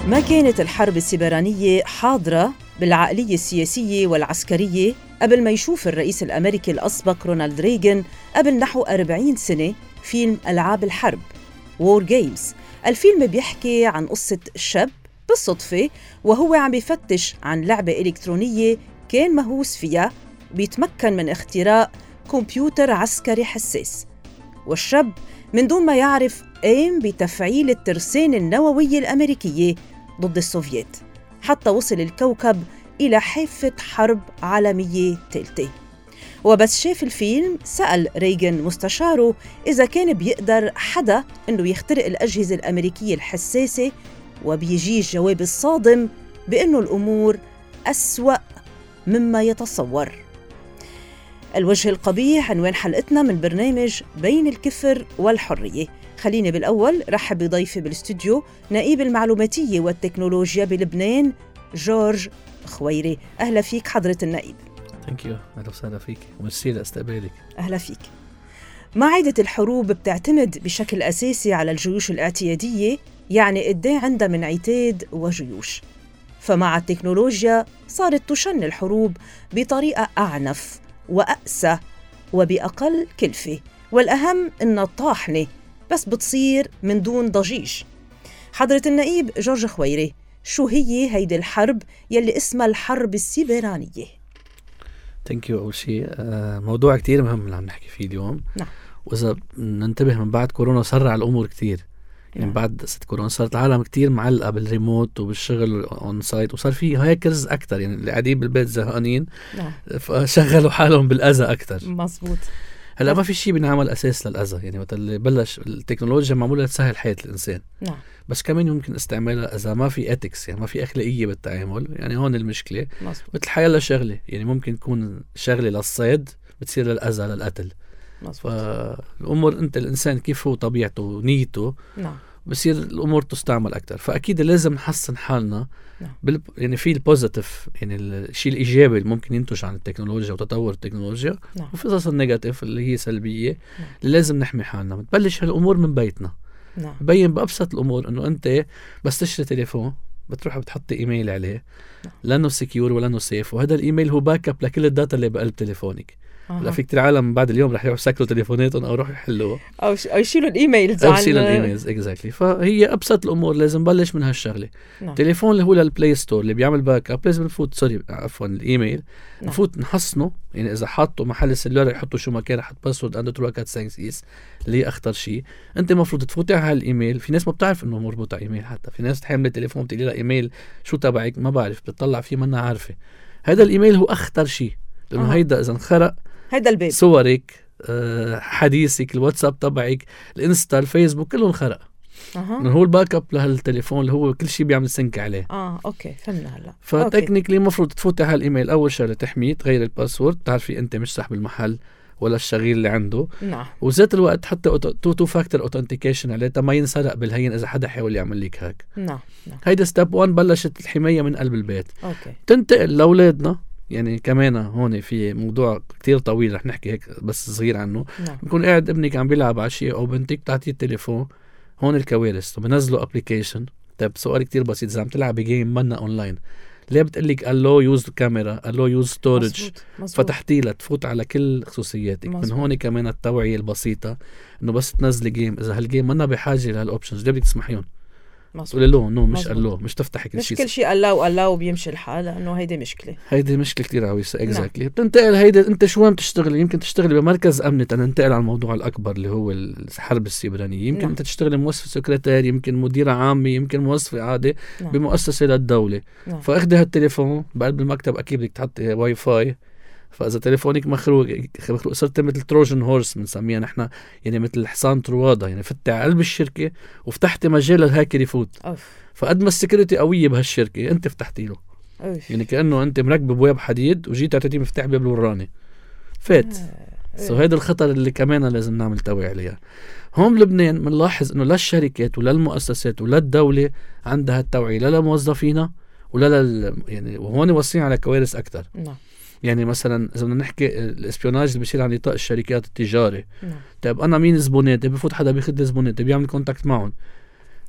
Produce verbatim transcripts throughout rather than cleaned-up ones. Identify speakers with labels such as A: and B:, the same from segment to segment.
A: ما كانت الحرب السيبرانية حاضرة بالعقلية السياسية والعسكرية قبل ما يشوف الرئيس الأمريكي الأسبق رونالد ريغان قبل نحو أربعين سنة فيلم ألعاب الحرب وور جيمز. الفيلم بيحكي عن قصة شاب بالصدفة وهو عم بيفتش عن لعبة إلكترونية كان مهووس فيها بيتمكن من اختراق كمبيوتر عسكري حساس، والشاب من دون ما يعرف قام بتفعيل الترسانة النووية الأمريكية ضد السوفييت حتى وصل الكوكب إلى حافة حرب عالمية ثالثة. وبس شاف الفيلم سأل ريغان مستشاره إذا كان بيقدر حدا إنه يخترق الأجهزة الأمريكية الحساسة، وبيجي الجواب الصادم بأنه الأمور أسوأ مما يتصور. الوجه القبيح عنوان حلقتنا من برنامج بين الكفر والحرية. خليني بالأول رحب بضيفي بالاستوديو نائب المعلوماتية والتكنولوجيا بلبنان جورج خويري. أهلا فيك حضرة النائب.
B: ثانك يو. أهلا وسهلا فيك وميرسي لاستقبالك.
A: أهلا فيك. معاهدة الحروب بتعتمد بشكل أساسي على الجيوش الاعتيادية، يعني قديه عندها من عتاد وجيوش. فمع التكنولوجيا صارت تشن الحروب بطريقة أعنف وأقسى وبأقل كلفة، والأهم إنها طاحنة بس بتصير من دون ضجيج. حضرة النائب جورج خويري، شو هي هيدي الحرب يلي اسمها الحرب السيبرانية؟
B: ثانك يو. أول شيء موضوع كتير مهم اللي عم نحكي فيه اليوم.
A: نعم.
B: وإذا ننتبه من بعد كورونا سرع الأمور كتير. يعني نعم. بعد ست كورونا صارت العالم كتير معلقة بالريموت وبالشغل اون سايت، وصار في هاكرز أكتر، يعني اللي قاعدين بالبيت زهقانين نعم. فشغلوا حالهم بالأذى أكتر.
A: مظبوط.
B: هلا ما في شيء بنعمل أساس للأذى، يعني وقت اللي بلش التكنولوجيا معمولة تسهل حياة الإنسان نعم. بس كمان يمكن استعمالها إذا ما في ethics، يعني ما في أخلاقية بالتعامل، يعني هون المشكلة. مظبوط. مثل حياة لشغلة، يعني ممكن تكون شغلة للصيد بتصير للأذى للقتل. مظبوط. فالأمور أنت الإنسان كيف هو طبيعته ونيته نعم. بصير الأمور تستعمل أكتر. فأكيد لازم نحسن حالنا نعم. بال... يعني في البوزيتيف، يعني الشيء الإيجابي اللي ممكن ينتج عن التكنولوجيا وتطور التكنولوجيا نعم. وفي قصص النيجاتيف اللي هي سلبية نعم. اللي لازم نحمي حالنا. بتبلش هالأمور من بيتنا نعم. ببين بأبسط الأمور إنه أنت بس تشتري تليفون بتروح بتحط إيميل عليه نعم. لأنه سيكيور ولأنه سيف، وهذا الإيميل هو باك اب لكل الداتا اللي بقلب تليفونك. لا في كتير عالم بعد اليوم رح يروحوا يسكروا تليفوناتهم او يروحوا يحلوها او
A: ش... او يشيلوا الايميلز
B: او يشيلوا الايميلز اكزاكتلي. فهي ابسط الامور لازم نبلش من هالشغله. نعم. تليفون اللي هو للبلاي ستور اللي بيعمل باك اب لازم نفوت سوري عفوا الايميل نعم. نفوت نحصنه، يعني اذا حطوا محل السيلولار يحطوا شو ما كان، حط باسورد عنده تروكات سانكسيس اللي هي اخطر شيء. انت المفروض تفوت على هالايميل. في ناس ما بتعرف انه مربوط على ايميل، حتى في ناس تحمل التليفون بتقول لها ايميل شو تبعك ما بعرف، بتطلع فيه ما عارفه. هذا الايميل هو اخطر شيء، لانه هيدا اذا انخرق هيدا
A: البيت
B: صورك حديثك الواتساب تبعك الانستا الفيسبوك كله انخرق. أه. هو الباك اب لهالتليفون اللي هو كل شيء بيعمل سنك عليه.
A: اه اوكي فهمنا هلا.
B: فتكنيكلي المفروض تفوت على الايميل اول شغله تحميه، تغير الباسورد، تعرفي انت مش صاحب المحل ولا الشغيل اللي عنده نعم. وذات الوقت حتى تو تو فاكتور اوثنتيكيشن عليه ما ينسرق بالهين اذا حدا حاول يعمل لك هاك. نعم نعم. هيدا ستيب واحد. بلشت الحمايه من قلب البيت. اوكي. تنتقل لاولادنا، يعني كمان هون في موضوع كتير طويل رح نحكي هيك بس صغير عنه. نعم. بكون قاعد ابنك عم بيلعب على شيء او بنتك تعطيه التليفون، هون الكوارث. وبنزلوا ابليكيشن. طيب سؤال كتير بسيط، اذا عم تلعب جيم منا اونلاين ليه بتقلك الو يوز كاميرا الو يوز ستورج، فتحتي لها تفوت على كل خصوصياتك. مزبوط. من هون كمان التوعية البسيطة انه بس تنزلي جيم اذا هالجيم منا بحاجة لهالاوبشنز ليه بدك تسمحيهم؟ تقولي له نو مش قالوا مش تفتحي كل شيء،
A: مش كل شيء قالوا وقالوا بيمشي الحال، لانه هيدي مشكله هيدي
B: مشكله كتير عويصه. اكزاكتلي. بتنتقل هيدي انت شو عم تشتغلي، يمكن تشتغلي بمركز امني تننتقل على الموضوع الاكبر اللي هو الحرب السيبرانيه. يمكن نعم. انت تشتغلي موظفه سكرتير، يمكن مديره عامه، يمكن موظفه عادي نعم. بمؤسسه للدوله. نعم. فاخذي هالتليفون بقلب المكتب اكيد بدك تحطي واي فاي، فاذا تليفونك مخروق مخروق صرت مثل تروجن هورس بنسميها نحن، يعني مثل حصان طروادة، يعني فتح على قلب الشركه وفتحت مجال للهاكر يفوت. أوف. فقد ما السكيورتي قويه بهالشركه انت فتحتي له. أوف. يعني كانه انت مركب بواب حديد وجيت اعطيتيه مفتاح باب الوراني فات. سو هيدا الخطر اللي كمان لازم نعمل توعية عليها. هون بلبنان بنلاحظ انه لا الشركات ولا المؤسسات ولا الدوله عندها التوعيه لا لموظفينها ولا لل... يعني وهون واصلين على كوارث اكثر. نعم. يعني مثلا اذا بدنا نحكي الاسبيوناج اللي بيصير عن نطاق الشركات التجاري. نعم. طيب انا مين زبوناتي؟ بفوت حدا بيخد زبوناتي بيعمل كونتاكت معهم.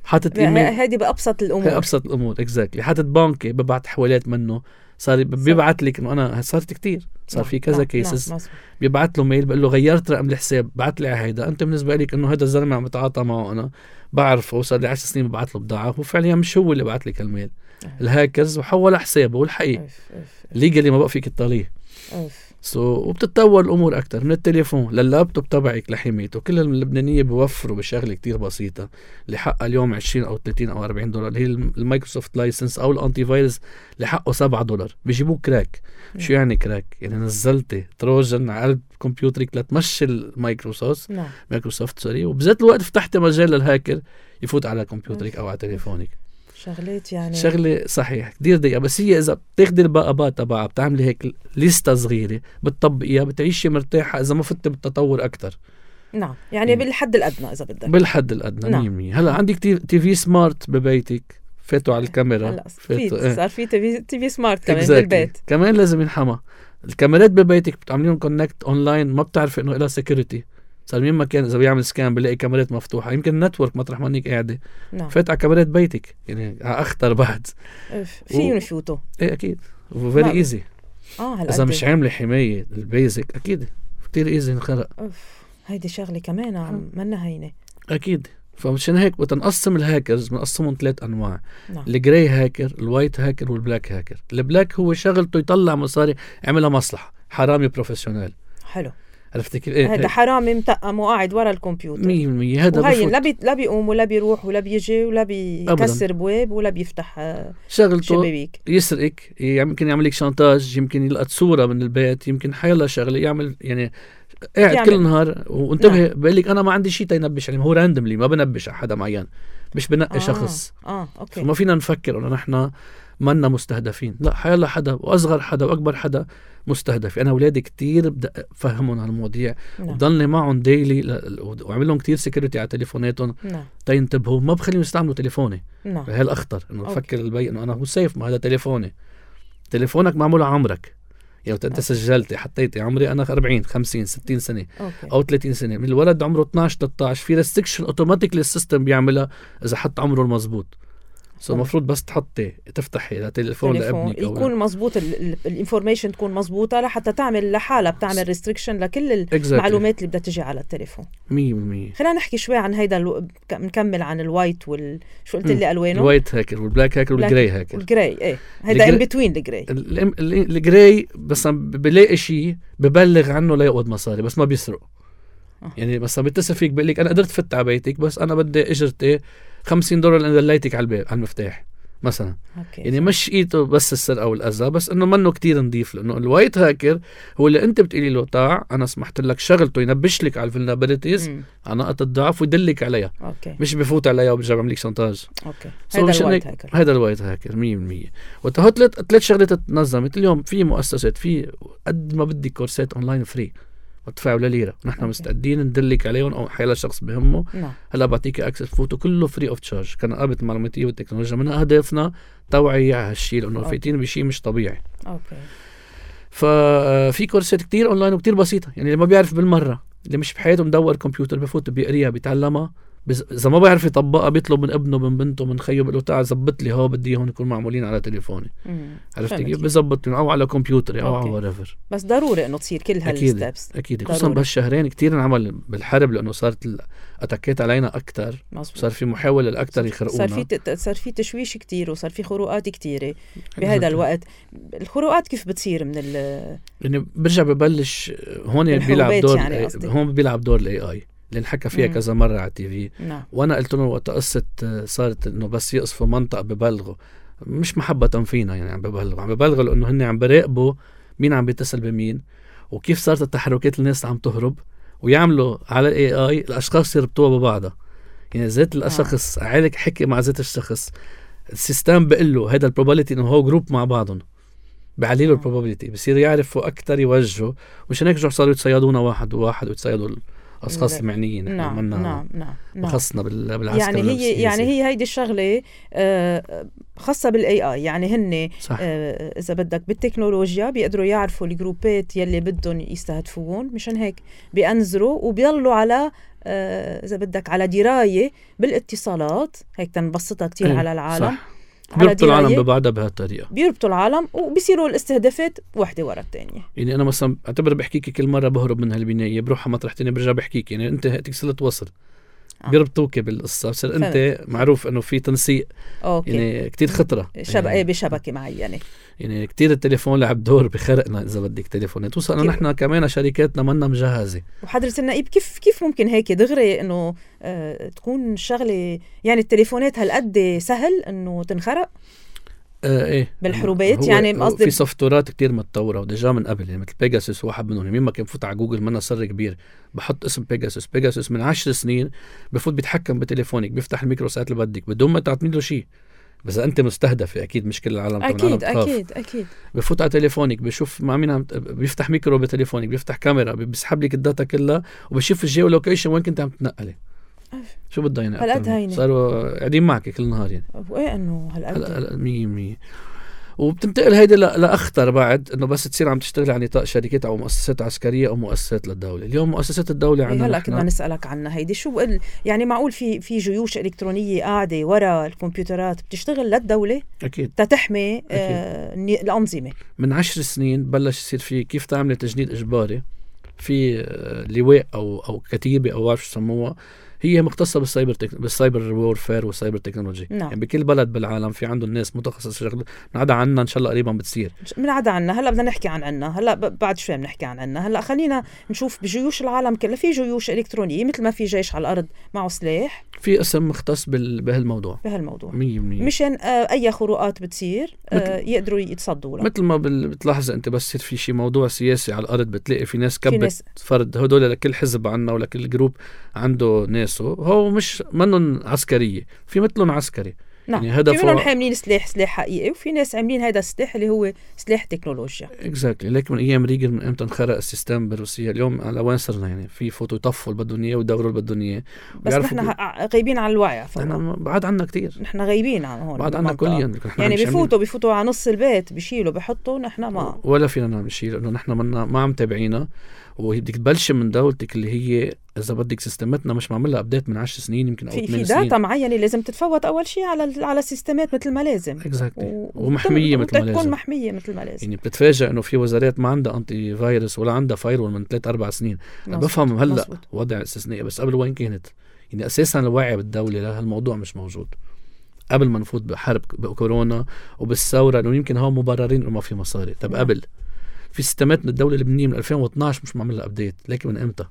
B: حاطط ايميل.
A: هذه بابسط الامور،
B: هي ابسط الامور اكزاكتلي. حاطط بنكي ببعت حوالات منه، صار بيبعت لك انه انا صارت كتير، صار في كذا كيسز. بيبعت له ميل بقول له غيرت رقم الحساب، بعت لي هيدا، انت بالنسبه لك انه هذا الزلمه عم بتعاطى معه، انا بعرفه صار لي عشر سنين ببعت له بضاعه، وفعليا مش هو اللي بعت لك الميل. الهاكرز وحول حسابه، والحقيقه ليجالي ما بقى فيك تطاليه. سو so, وبتتطور الامور اكثر من التليفون لللابتوب تبعك لحمايته. كل اللبنانيه بيوفروا بشغله كتير بسيطه اللي حقها اليوم عشرين او ثلاثين او أربعين دولار، اللي هي المايكروسوفت لايسنس او الانتي فايروس اللي حقه سبعة دولار، بيجيبوه كراك. م. شو يعني كراك؟ يعني نزلتي تروجن على قلب كمبيوترك لتمشي المايكروسوفت نعم. مايكروسوفت سوري، وبذات الوقت فتحت مجال للهاكر يفوت على كمبيوترك او على تليفونك.
A: شغلات يعني
B: شغله صحيح كتير دقيقه، بس هي اذا بتاخدي البقبات تبعها بتعملي هيك ليسته صغيره بتطبقيها بتعيشي مرتاحه اذا ما فتي بالتطور اكتر.
A: نعم يعني مم. بالحد الادنى اذا بدك، بالحد الادنى
B: نعم. مية مية. هلا عندك تي في سمارت ببيتك، فاتوا على الكاميرا،
A: هلا في صار في تي في سمارت كمان exactly. بالبيت
B: كمان لازم ينحمى. الكاميرات ببيتك بتعمليهم كونكت اونلاين، ما بتعرفي انه لها سيكوريتي. صار مين ما كان اذا بيعمل سكان بلاقي كاميرات مفتوحه، يمكن النتورك مطرح ما انك قاعده نعم. فات على كاميرات بيتك، يعني اخطر بعد
A: فيهم يفوتوا.
B: ايه اكيد فيري ايزي. اه اذا مش عامله حمايه البيزك اكيد كتير ايزي نخرق.
A: هيدي شغله كمان منا هينه
B: اكيد. فمشان هيك بتنقسم الهاكرز، بنقسمهم ثلاث انواع نعم. الجراي هاكر، الوايت هاكر، والبلاك هاكر. البلاك هو شغلته يطلع مصاري، عملها مصلحه، حرامي بروفيشنال.
A: حلو.
B: عرفت كيف؟ إيه
A: هذا حرامي متقم وقاعد ورا الكمبيوتر
B: مية بالمية. هذا
A: وهي لا بي لا بيقوم ولا بيروح ولا بيجي ولا بيكسر بواب ولا بيفتح
B: شغلته
A: شبابيك.
B: يسرقك، يمكن يعمل لك شانتاج، يمكن يلقط صوره من البيت، يمكن حيلا شغله يعمل، يعني قاعد كل نهار. وانتبه نعم. بقول لك انا ما عندي شيء تينبش عليه، هو راندملي ما بنبش على حدا معين، مش بنقي آه. شخص
A: اه اوكي.
B: فما فينا نفكر انه نحن منا مستهدفين، لا حيلا حدا واصغر حدا واكبر حدا مستهدف. انا اولادي كتير بدي افهمهم هالمواضيع نعم. وضلني معهم ديلي ل... واعمل لهم كتير سيكوريتي على تليفوناتهم نعم. تينتبهوا، ما بخليهم يستعملوا تليفوني نعم. هي الاخطر انه افكر البي انه انا هو سيف، ما هذا تليفوني. تليفونك معمول على عمرك، يعني انت سجلتي حطيتي عمري انا أربعين خمسين ستين سنه أوكي. او ثلاثين سنه، من الولد عمره اثناشر ثلاثة عشر في ريستكشن اوتوماتيكلي السيستم بيعملها اذا حط عمره المظبوط. سو المفروض بس تحطي تفتحي التليفون لابنك
A: يكون مزبوط، الانفورميشن تكون مزبوطه لحتى تعمل لحالها بتعمل ريستريكشن لكل exactly. المعلومات اللي بدها تجي على التليفون.
B: مية بالمية.
A: خلينا نحكي شوي عن هيدا الو... نكمل عن الوايت وال شو قلت لي الوانه؟
B: الوايت هاكر والبلاك هاكر والجراي هاكر.
A: والجراي ايه هيدا ان بتوين الجراي.
B: الجراي بس بلاقي شيء ببلغ عنه ليقبض مصاري بس ما بيسرق. أه. يعني بس بيتصل فيك بقول لك انا قدرت فت على بيتك بس انا بدي اجرتي خمسين دولار لان دليتك على الباب على المفتاح مثلا. أوكي. يعني مش ايته بس السرقه والاذى، بس انه منه كتير نضيف. لانه الوايت هاكر هو اللي انت بتقولي له تعا انا سمحت لك شغلته ينبش لك على الفولنربيليتيز على نقطه الضعف ويدلك عليها. أوكي. مش بفوت عليها وبرجع بعمل لك شانتاج.
A: اوكي هذا الوايت هاكر.
B: هذا الوايت هاكر مية بالمية. وتهو ثلاث شغلات تنظمت اليوم في مؤسسات، في قد ما بدي كورسات اونلاين فري وتدفعوا لليرة، نحن مستعدين ندلك عليهم او حيلا شخص بهمه. نعم. هلا بعطيك اكسس فوتو كله فري اوف تشارج. كان قابلة المعلوماتيه والتكنولوجيا من اهدافنا توعيه على هالشيء لانه فايتين بشيء مش طبيعي. اوكي. ففي كورسات كتير اونلاين وكتير بسيطه، يعني اللي ما بيعرف بالمره، اللي مش بحياته مدور كمبيوتر بفوت بيقريها بيتعلمها، اذا ما بيعرف يطبقها بيطلب من ابنه من بنته من خيه بيقول له تعال زبط لي هو بدي هون يكون معمولين على تليفوني. عرفت كيف؟ بزبط او على كمبيوتري او على وريفر.
A: بس ضروري انه تصير كل هالستبس.
B: اكيد خصوصا بهالشهرين كتير انعمل بالحرب لانه صارت الاتاكيت علينا اكثر، صار في محاوله الاكثر يخرقونا،
A: صار في صار في تشويش كتير وصار في خروقات كتيره بهذا الوقت. الخروقات كيف بتصير من ال
B: يعني برجع ببلش هون بيلعب دور يعني هون بيلعب دور الاي اي اللي نحكى فيها مم. كذا مرة على التي في. نعم. وانا قلت له وقت قصة صارت انه بس يقصفوا منطقة ببلغوا، مش محبة فينا يعني، عم ببلغوا عم ببلغوا لانه هن عم براقبوا مين عم بيتصل بمين وكيف صارت التحركات الناس عم تهرب، ويعملوا على الاي اي الاشخاص يربطوها ببعضها. يعني ذات الشخص آه. عالك حكي مع ذات الشخص، السيستم بقول له هذا البروبابيلتي انه هو جروب مع بعضهم، بعليله البروبابيلتي بصير يعرفوا اكثر يوجهوا. مش هيك صاروا يتصيدونا واحد وواحد ويتصيدوا اشخاص المعنيين.
A: نعم نعم نعم
B: خاصنا بالعسكر
A: يعني هي يعني هي هيدي الشغله خاصه بالاي اي، يعني هن آه اذا بدك بالتكنولوجيا بيقدروا يعرفوا الجروبات يلي بدهم يستهدفوهم، مشان هيك بينظروا وبيضلوا على آه اذا بدك على درايه بالاتصالات، هيك تنبسطها كتير
B: ايه
A: على العالم.
B: صح. بيربطوا العالم ببعضها بهالطريقه،
A: بيربطوا العالم وبيصيروا الاستهدافات واحده ورا الثانيه.
B: يعني انا مثلا اعتبر بحكيكي كل مره بهرب من هالبنايه بروح مطرح ثاني برجع بحكيكي، يعني انت اتصلت وصل آه. بيربطوك بالقصه، بصير انت معروف انه في تنسيق. أوكي. يعني كتير خطره
A: شبكه يعني بشبكه معينه،
B: يعني كتير التليفون لعب دور بخرقنا اذا بدك تليفونات، وصلنا نحن كمان شركاتنا منا مجهزه.
A: وحضرة النائب كيف كيف ممكن هيك دغري انه آه تكون شغله، يعني التليفونات هالقد سهل انه تنخرق؟
B: آه ايه
A: بالحروبات، يعني قصدي
B: في سوفتورات كتير متطوره وديجا من قبل، يعني مثل بيجاسوس واحد منهم، مين ما كان فوت على جوجل منا سر كبير بحط اسم بيجاسوس. بيجاسوس من عشر سنين بفوت بيتحكم بتليفونك، بيفتح الميكرو ساعات اللي بدك بدون ما تعطي له شيء، بس انت مستهدف اكيد، مش كل العالم
A: اكيد اكيد اكيد.
B: بفوت على تليفونك بشوف مع مين عم، بيفتح ميكرو بتليفونك، بيفتح كاميرا، بيسحب لك الداتا كلها وبشوف الجيو لوكيشن وين كنت عم تنقلي. شو بدها يعني
A: هالقد هينه
B: صاروا قاعدين معك كل نهار يعني.
A: وايه انه هالقد
B: مية مية. وبتنتقل هيدا لأخطر بعد، انه بس تصير عم تشتغل على نطاق شركات او مؤسسات عسكريه او مؤسسات للدوله. اليوم مؤسسات الدوله عندنا
A: هلا كنا نسالك عنها هيدي، شو ال... يعني معقول في في جيوش الكترونيه قاعده ورا الكمبيوترات بتشتغل للدوله
B: اكيد
A: تتحمي آه الانظمه.
B: من عشر سنين بلش يصير في كيف تعمل تجنيد اجباري في آه لواء او او كتيبه او شو يسموها، هي مختصة بالسايبر تك... بالسايبر وورفير والسايبر تكنولوجي.
A: نعم.
B: يعني بكل بلد بالعالم في عندهم ناس متخصص شغل، من عدا عنا ان شاء الله قريبا بتصير.
A: من عدا عنا هلا بدنا نحكي عن عنا هلا ب... بعد شوي بنحكي عن عنا. هلا خلينا نشوف بجيوش العالم كلها، في جيوش الكترونيه مثل ما في جيش على الارض معه سلاح،
B: في اسم مختص بال... بهالموضوع
A: بهالموضوع
B: مية مية،
A: مشان آه اي خروقات بتصير آه يقدروا يتصدوا لها.
B: مثل ما بال... بتلاحظ انت بس يصير في شيء موضوع سياسي على الارض بتلاقي في ناس كبت ناس... فرد، هدول لكل حزب عنا ولكل جروب عنده ناسه، هو مش منهم عسكرية، في مثلهم عسكري.
A: نعم. يعني في منهم حاملين سلاح سلاح حقيقي، وفي ناس عاملين هذا السلاح اللي هو سلاح تكنولوجيا.
B: اكزاكتلي. لكن من ايام ريغن من امتى انخرق السيستم بروسيا، اليوم على وين صرنا؟ يعني في فوتوا يطفوا اللي بدهم اياه ويدوروا اللي بدهم اياه،
A: بس نحن بي... غايبين عن الوعي.
B: نحن بعد عنا كتير،
A: نحن غايبين عن هون
B: بعد عنا كليا.
A: يعني بفوتوا بفوتوا على نص البيت بيشيلوا بحطوا، نحن ما
B: ولا فينا نعمل شيء لانه نحن منا ما عم تابعينا. وبدك تبلش من دولتك اللي هي اذا بدك سيستماتنا مش معمل لها ابديت من عشر سنين يمكن او ثمان سنين.
A: في داتا معينه لازم تتفوت اول شيء على على السيستمات مثل ما لازم.
B: اكزاكتلي. و... ومحميه مثل ما لازم،
A: تكون محميه مثل ما لازم.
B: يعني بتتفاجئ انه في وزارات ما عندها انتي فيروس ولا عندها فايرول من ثلاث اربع سنين. انا بفهم هلا مزبوط. وضع استثنائي، بس قبل وين كانت؟ يعني اساسا الوعي بالدوله لهالموضوع مش موجود. قبل ما نفوت بحرب بكورونا وبالثوره انه يمكن هون مبررين انه ما في مصاري. طب قبل في سيستمات من الدولة اللبنانية من ألفين واثناشر مش معمل لها ابديت، لكن من امتى؟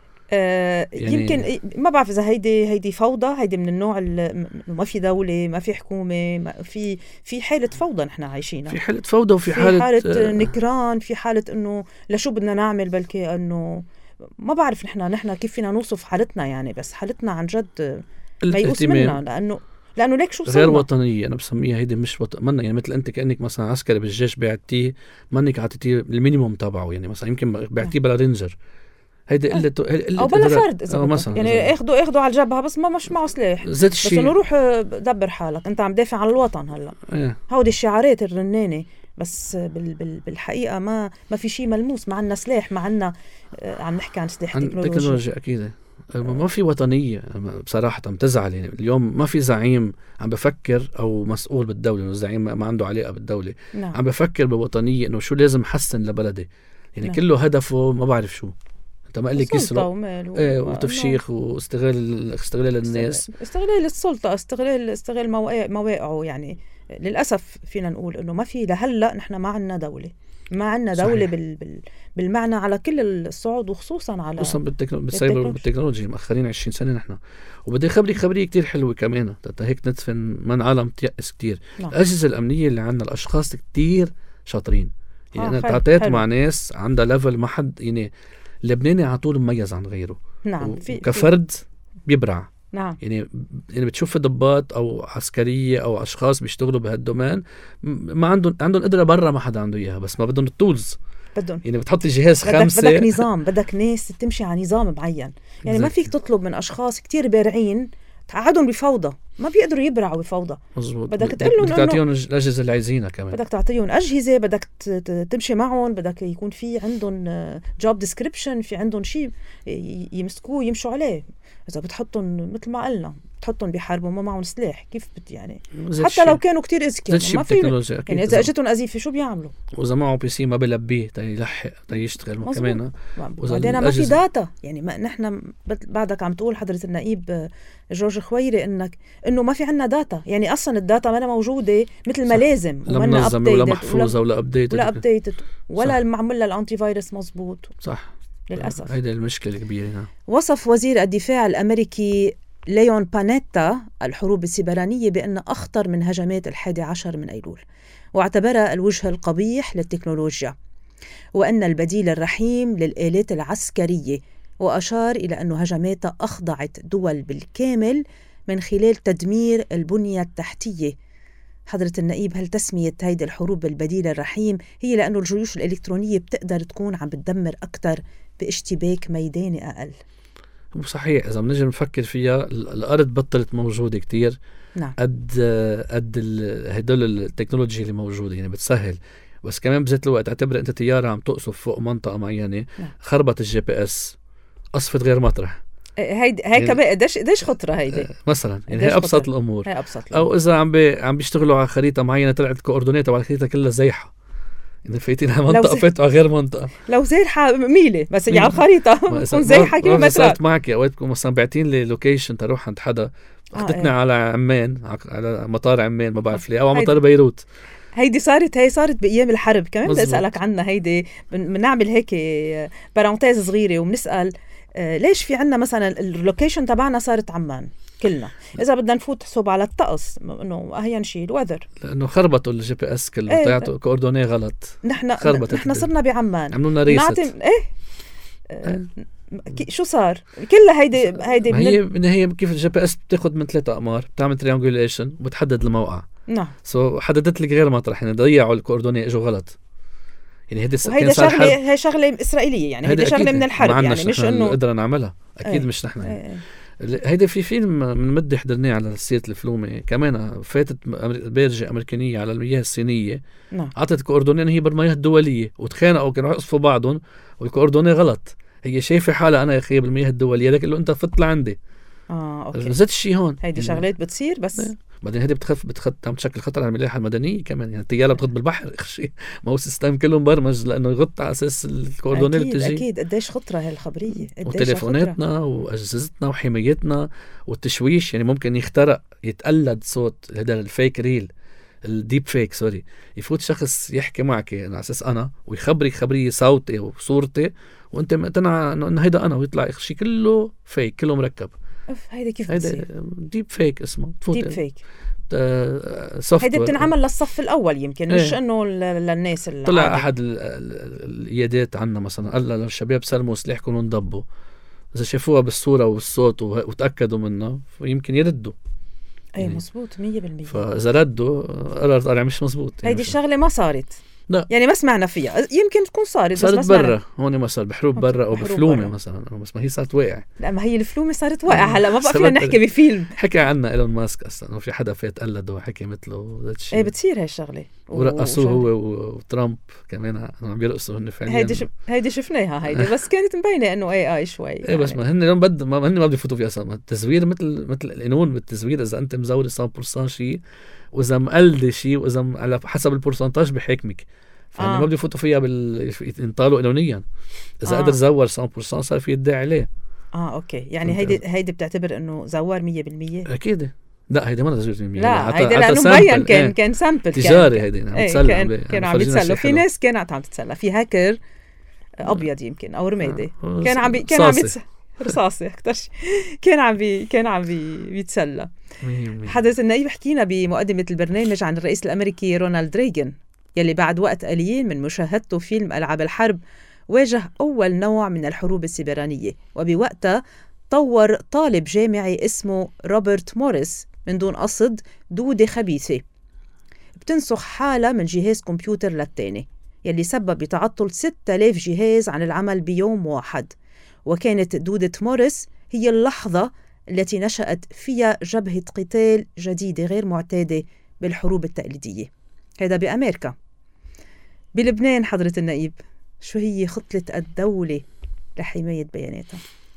A: آه يعني يمكن ما بعرف اذا هيدي هيدي فوضى، هيدي من النوع اللي ما في دولة، ما في حكومة، ما في في حالة فوضى نحن عايشينها.
B: في حالة فوضى وفي
A: في
B: حالة,
A: حالة نكران، في حالة انه لشو بدنا نعمل، بلكي انه ما بعرف نحن نحن كيف فينا نوصف حالتنا يعني، بس حالتنا عن جد ميؤوس منها، لانه لانه ليك شو
B: غير وطنيه. انا بسميها هيدي مش وطن منا، يعني مثل انت كانك مثلا عسكري بالجيش بعتيه منك عطيتيه المينيموم تبعه، يعني مثلا يمكن بعتيه بلا رينجر، هيدي قله قله
A: او بلا فرد اذا
B: مثلا
A: يعني اخذوا اخذوا على الجبهه بس ما مش معه سلاح، بس انه روح دبر حالك انت عم دافع عن الوطن. هلا
B: ايه.
A: هودي الشعارات الرنانه، بس بال بال بالحقيقه ما ما في شيء ملموس. ما عندنا سلاح، ما عندنا عم نحكي عن سلاح تكنولوجي.
B: تكنولوجيا اكيد ما في وطنية بصراحة. عم تزعل يعني اليوم ما في زعيم عم بفكر أو مسؤول بالدولة، إنه الزعيم ما عنده علاقة بالدولة.
A: نعم.
B: عم بفكر بوطنية إنه شو لازم حسن لبلدي، يعني نعم. كله هدفه ما بعرف شو، أنت ما قلي كسره ايه وتفشيخ واستغلال استغلال الناس،
A: استغلال السلطة، استغلال استغلال مواقعه. يعني للأسف فينا نقول إنه ما في لهلا نحن ما عنا دولة، ما عنا دولة بال بال بالمعنى على كل الصعود، وخصوصا على
B: خصوصا بالتكنو... بالسايبر والتكنولوجيا مأخرين عشرين سنة نحن. وبدي خبريك خبرية كتير حلوة كمان، حتى هيك ندفن من عالم تيأس كتير.
A: نعم.
B: الأجهزة الأمنية اللي عندنا الأشخاص كتير شاطرين، يعني آه أنا تعطيت مع ناس عندها ليفل ما حد، يعني اللبناني على طول مميز عن غيره.
A: نعم.
B: و... في كفرد في... بيبرع.
A: نعم.
B: يعني يعني بتشوف ضباط او عسكريه او اشخاص بيشتغلوا بهالدومين ما عندهم عندهم قدره برا ما حدا عنده اياها، بس ما بدهم التولز.
A: بدهم
B: يعني بتحطي جهاز
A: بدك
B: خمسة
A: بدك نظام، بدك ناس تمشي على نظام معين. يعني ما فيك تطلب من أشخاص كتير بارعين تقعدهم بفوضى، ما بيقدروا يبرعوا بفوضى.
B: مزبوط.
A: بدك تقول
B: بدك تعطيهم الأجهزة اللي عايزينها كمان،
A: بدك تعطيهم أجهزة، بدك تمشي معهم، بدك يكون في عندهم job description، في عندهم شيء يمسكوه يمشوا عليه. إذا بتحطهم مثل ما قلنا بتحطهم بحرب وما معهم سلاح، كيف بت يعني حتى لو كانوا كتير اذكياء ما في يعني اذا اجتهم أزيفة شو بيعملوا؟
B: واذا معه بي سي ما بلبيه تيلحق تيشتغل كمان.
A: وبعدين ما في داتا. يعني ما نحن بعدك عم تقول حضرة النائب جورج خويري انك انه ما في عنا داتا. يعني اصلا الداتا ما موجوده مثل ما لازم،
B: ولا منظمه ولا محفوظه ولا ابديتد
A: ولا ابديتد ولا المعمول لها الانتي فيروس مزبوط.
B: صح،
A: للاسف
B: هيدا المشكله الكبيره.
A: وصف وزير الدفاع الامريكي ليون بانيتا الحروب السيبرانية بأن أخطر من هجمات الحادي عشر من أيلول، واعتبرها الوجه القبيح للتكنولوجيا وأن البديل الرحيم للآلات العسكرية، وأشار إلى أن هجماتها أخضعت دول بالكامل من خلال تدمير البنية التحتية. حضرة النائب، هل تسمية هيدي الحروب بالبديل الرحيم هي لأنه الجيوش الإلكترونية بتقدر تكون عم بتدمر أكتر باشتباك ميداني أقل؟
B: صحيح، إذا بنجي نفكر فيها الأرض بطلت موجودة كتير.
A: نعم.
B: قد قد هدول التكنولوجيا اللي موجودة يعني بتسهل، بس كمان بذات الوقت اعتبر أنت طيارة عم تقصف فوق منطقة معينة. نعم. خربت الجي بي اس، قصفت غير مطرح.
A: هيدي هي كمان قديش قديش خطرة هيدي
B: مثلا. يعني هي أبسط الأمور.
A: هي أبسط الأمور.
B: أو إذا عم بي عم بيشتغلوا على خريطة معينة طلعت الكوردونات على الخريطة كلها زيحة، إذا فايتين على منطقة فاتوا على غير منطقة.
A: لو زيحة ميلة بس على الخريطة تكون زيحة كيلو متر.
B: صارت معك أوقات تكون مثلا باعتين لي لوكيشن تروح عند حدا، أخذتني آه على عمان، على مطار عمان ما بعرف ليه، أو على مطار بيروت.
A: هيدي صارت هي صارت بأيام الحرب كمان. بدي أسألك عنها هيدي، بنعمل هيك بارانتيز صغيرة وبنسأل آه ليش في عنا مثلا اللوكيشن تبعنا صارت عمان كلنا، إذا بدنا نفوت حسب على الطقس إنه أهين شيء الوذر،
B: لأنه خربطوا الجي بي إس كله. ايه طلعتوا كوردونيه غلط.
A: نحن نحن صرنا بعمان
B: عملوا لنا ريست.
A: إيه آه اه. شو صار كلها هيدي هيدي
B: هي من هي كيف الجي بي إس بتاخد من ثلاثة أقمار، بتعمل تريانجوليشن وبتحدد الموقع.
A: نعم.
B: سو so حددت لك غير مطرح، يعني ضيعوا الكوردونيه اجوا غلط. يعني هيدي
A: هيدا شغله هي شغله اسرائيليه، يعني هيدي شغله من الحرب، يعني مش انه
B: قدرنا نعملها اكيد. ايه. مش نحن يعني. ايه. هيدا في فيلم من مدة حضرناه على سيرة الفلومة كمان، فاتت بارجة أمريكانية على المياه الصينية.
A: نعم.
B: عطت كوردونيه هي بالمياه الدولية وتخانقوا كانوا يقصفوا بعضهم والكوردونيه غلط. هي شايفة حالها أنا يا أخي بالمياه الدولية، لكن له أنت فت لعندي.
A: اه اوكي.
B: نزلت الشيء هون.
A: هيدي يعني شغلات بتصير بس. اه.
B: بعدين هذه بتخف بتخط عم تشكل خطر على الملاحه المدنيه كمان. يعني الطياره بتغط بالبحر شيء ما هو سيستم كله مبرمج لانه يغط على اساس الكوردونيه اللي بتجي.
A: اكيد قديش خطره هالخبريه،
B: وتليفوناتنا واجهزتنا وحمايتنا والتشويش. يعني ممكن يخترق يتقلد صوت هذا الفيك ريل الديب فيك سوري، يفوت شخص يحكي معك على اساس انا ويخبرك خبريه صوتي وصورتي وانت مقتنع انه هيدا انا، ويطلع شيء كله فيك كله مركب.
A: اف هيدا كيف بتصير؟
B: ديب فيك اسمه.
A: ديب فيك
B: هيدا
A: بتنعمل للصف الاول يمكن. ايه. مش انه للناس اللي
B: طلع عادي. احد القيادات عنا مثلا قال للشباب سلموا سلاحكم وانضبوا، اذا شافوها بالصوره والصوت وتاكدوا منها فيمكن يردوا.
A: اي يعني مزبوط مية بالمية.
B: فاذا ردوا قرر طلع مش مزبوط.
A: هيدي الشغله ما صارت.
B: لا.
A: يعني ما سمعنا فيها، يمكن تكون صارت
B: صارت
A: بس
B: برا. هون ما صار بحروب برا او بفلومه مثلا، بس ما هي صارت واقع.
A: لا ما هي الفلومه صارت واقع. هلا ما بقى فينا نحكي بفيلم.
B: حكى عنا ايلون ماسك اصلا، وفي حدا فات قلده وحكي مثله.
A: ايه بتصير هاي الشغله.
B: ورقصوه هو وترامب كمان عم بيرقصوا هن فعليا.
A: هيدي شف... هيدي شفناها هيدي بس كانت مبينه انه اي اي شوي.
B: ايه بس ما هن اليوم بد ما هن ما بده يفوتوا فيها اصلا. التزوير مثل مثل القانون بالتزوير، اذا انت مزور مية بالمية شيء واذا مقلد شيء واذا على حسب البورسنتاج بحكمك، فهن آه. ما بده يفوتوا فيها بال ينطالوا قانونيا. اذا آه. قدر زور مية بالمية صار في يدعي عليه.
A: اه اوكي. يعني هيدي هيدي بتعتبر انه زوار مية بالمية؟
B: اكيد. لا هيدا ما تزوير مية بالمية.
A: لا هيدا لانه مبين كان ايه. كان سامبل
B: تجاري. هيدي عم تتسلى.
A: كان كانوا عم يتسلوا. في ناس كانت عم تتسلى. في هاكر ابيض يمكن او رمادي آه. كان عم بي... كان عم يتسلى رصاصي اكثر شيء. كان عم بي... كان عم بي... بيتسلى. حضرة النائب حكينا بمقدمة البرنامج عن الرئيس الامريكي رونالد ريغن يلي بعد وقت قليل من مشاهدته فيلم ألعاب الحرب واجه أول نوع من الحروب السيبرانية، وبوقتها طور طالب جامعي اسمه روبرت موريس من دون قصد دودة خبيثة بتنسخ حالة من جهاز كمبيوتر للتاني. يلي سبب بتعطل ستة آلاف جهاز عن العمل بيوم واحد. وكانت دودة موريس هي اللحظة التي نشأت فيها جبهة قتال جديدة غير معتادة بالحروب التقليدية. هذا بأمريكا. بلبنان حضرة النائب، شو هي خطة الدولة لحماية بياناتها؟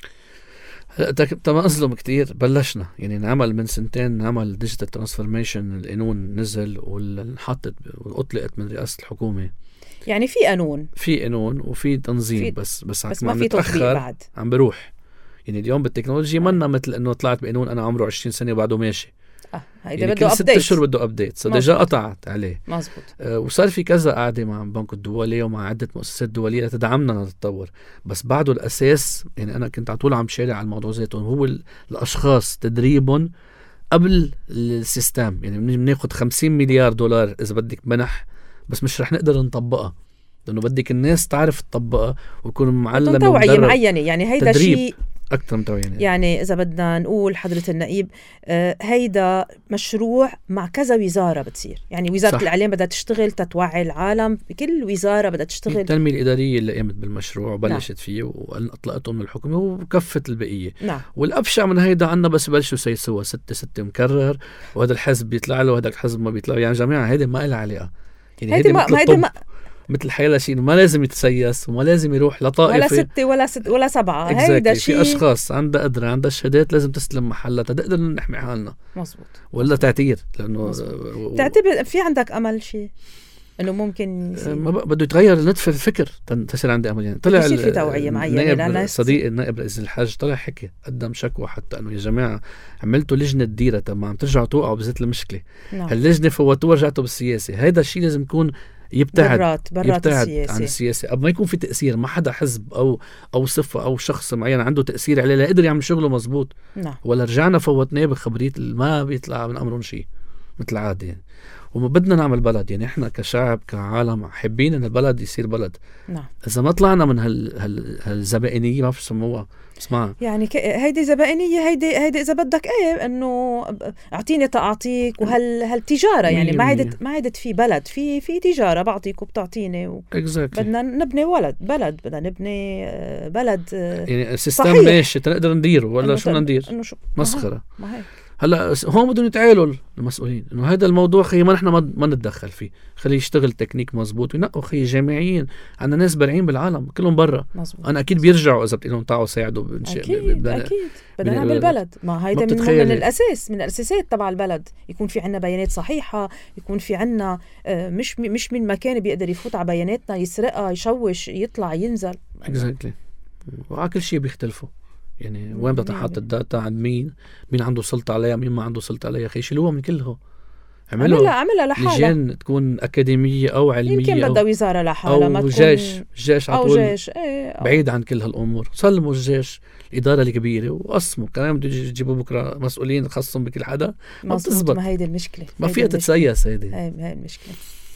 B: طبعا أظلم كتير. بلشنا يعني نعمل من سنتين، نعمل ديجيتال ترانسفورميشن. القانون نزل والحطت وأطلقت من رئاسة الحكومة.
A: يعني في قانون
B: في قانون وفي تنظيم في بس بس,
A: بس ما في تطبيق بعد.
B: عم بروح يعني اليوم بالتكنولوجيا منا مثل انه طلعت بقانون انا عمره عشرين سنة وبعده ماشي.
A: اه
B: هيدا يعني بده ابديت، ست اشهر بده ابديت، صار ديجا قطعت عليه.
A: مزبوط.
B: آه وصار في كذا قاعده مع البنك الدولي ومع عده مؤسسات دوليه لتدعمنا نتطور، بس بعده الاساس يعني انا كنت على طول عم شارع على الموضوع ذاته هو الاشخاص تدريبهم قبل السيستم. يعني بناخد خمسين مليار دولار اذا بدك منح، بس مش رح نقدر نطبقها لانه بدك الناس تعرف تطبقها ويكون معلم
A: توعية معينة. يعني هيدا شيء
B: أكثر من توعية. يعني.
A: يعني إذا بدنا نقول حضرة النائب آه هيدا مشروع مع كذا وزارة بتصير. يعني وزارة صح. الإعلام بدها تشتغل تتوعي العالم، بكل وزارة بدها تشتغل.
B: التنمية الإدارية اللي قامت بالمشروع وبلشت نعم. فيه وأطلقته من الحكومة وكفت البقية.
A: نعم.
B: والأبشع من هيدا عنا بس بلشوا سيسوا ستة ستة مكرر، وهذا الحزب بيطلع له وهذا الحزب ما بيطلع. يعني جماعة هيدا ما إلها علاقة. يعني هيدا ما هيدا ما مثل حيلا شيء ما لازم يتسيس وما لازم يروح لطائفة
A: ولا ستة ولا ست ولا سبعة.
B: هيدا شيء في أشخاص عندها قدرة عندها شهادات لازم تسلم محلها تقدر نحمي حالنا.
A: مظبوط.
B: ولا تعتير لأنه
A: و... تعتبر في عندك أمل شيء إنه ممكن
B: ما بده يتغير نتف الفكر تصير عندي أمل. يعني طلع
A: في توعية معينة.
B: صديق النائب رئيس الحاج طلع حكي قدم شكوى حتى إنه يا جماعة عملتوا لجنة ديرة طب ما عم ترجعوا توقعوا بذات المشكلة. نعم. هاللجنة فوتوا ورجعتوا بالسياسة. هيدا الشيء لازم يكون يبتعد
A: برات برات
B: يبتعد
A: السياسة.
B: عن السياسة قبل ما يكون في تأثير. ما حدا حزب أو أو صفة أو شخص معين عنده تأثير عليه لا يقدر يعمل شغله مزبوط.
A: نعم.
B: ولا رجعنا فوتناه بخبرية ما بيطلع من أمرهم شيء مثل عادي. يعني وما بدنا نعمل بلد. يعني إحنا كشعب كعالم حابين إن البلد يصير بلد.
A: نعم.
B: إذا ما طلعنا من هال هال هالزبائنية ما في سموها اسمها
A: يعني ك... هيدي زبائنية. هيدي هيدي إذا بدك إيه إنه أعطيني تأعطيك وهال هالتجارة. يعني ما عدت ما عدت في بلد في في تجارة بعطيك وبتعطيني و...
B: exactly.
A: بدنا نبني ولد بلد بدنا نبني بلد
B: يعني السيستم ماشي تنقدر نديره ولا شو بدنا ندير
A: شو...
B: مسخرة.
A: ما هي.
B: هلا هون بدهم يتعالوا المسؤولين انه هذا الموضوع خي ما نحن ما, ما نتدخل فيه. خليه يشتغل تكنيك مزبوط وينقوا خي جامعيين. عندنا ناس بارعين بالعالم كلهم برا.
A: مزبوط.
B: انا اكيد بيرجعوا اذا بتقول لهم تعالوا ساعدوا
A: بنشئ اكيد ب... اكيد بدنا نعمل بلد. ما هيدا من, من الاساس من الاساسات تبع البلد. يكون في عنا بيانات صحيحه، يكون في عنا مش مش من مكان بيقدر يفوت على بياناتنا يسرقها يشوش يطلع ينزل.
B: اكزاكتلي. وعلى كل شيء بيختلفوا. يعني وين بدها تحط الداتا عند مين مين عنده سلطة عليها مين ما عنده سلطة عليها. خي شيلوها من كلها.
A: عملها عملها لحالها.
B: لجان تكون أكاديمية أو علمية
A: يمكن بدها وزارة لحالها ما
B: تكون جيش جيش
A: أو جيش ايه أو
B: بعيد عن كل هالأمور. سلموا الجيش الإدارة الكبيرة وقسموا كمان بده يجيبوا بكرة مسؤولين خاصهم بكل حدا. ما بتزبط.
A: ما هيدي المشكلة.
B: ما فيها تتسيس. هيدي
A: هاي هاي المشكلة.